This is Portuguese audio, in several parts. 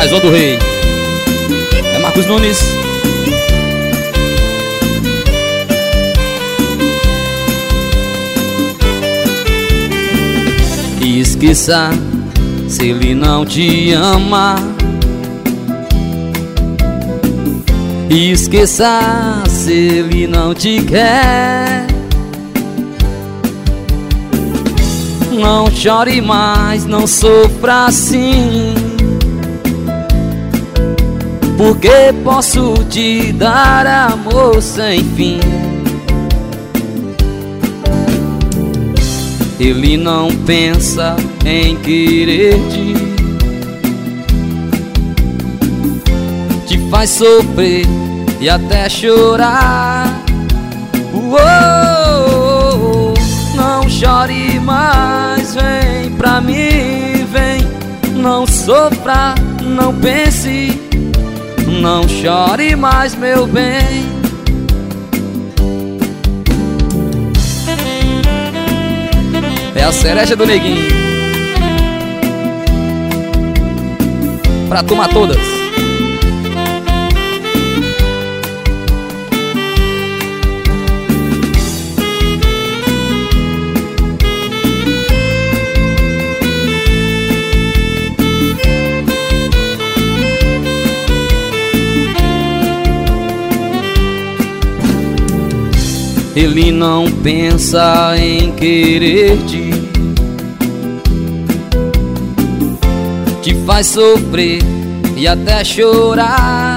Mais um do rei. É Marcos Nunes. Esqueça se ele não te ama. Esqueça se ele não te quer. Não chore mais, não sofra assim, porque posso te dar amor sem fim. Ele não pensa em querer-te, te faz sofrer e até chorar. Uou, não chore mais, vem pra mim, vem. Não sofra, não pense, não chore mais, meu bem. É a cereja do neguinho, pra tomar todas. Ele não pensa em querer-te, te faz sofrer e até chorar.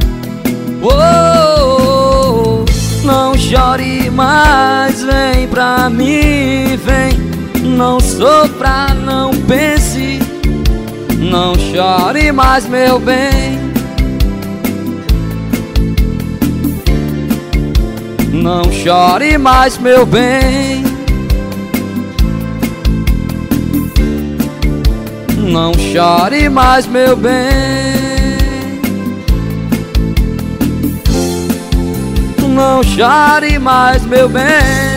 Oh, não chore mais, vem pra mim, vem. Não sofra, não pense, não chore mais, meu bem. Não chore mais, meu bem. Não chore mais, meu bem. Não chore mais, meu bem.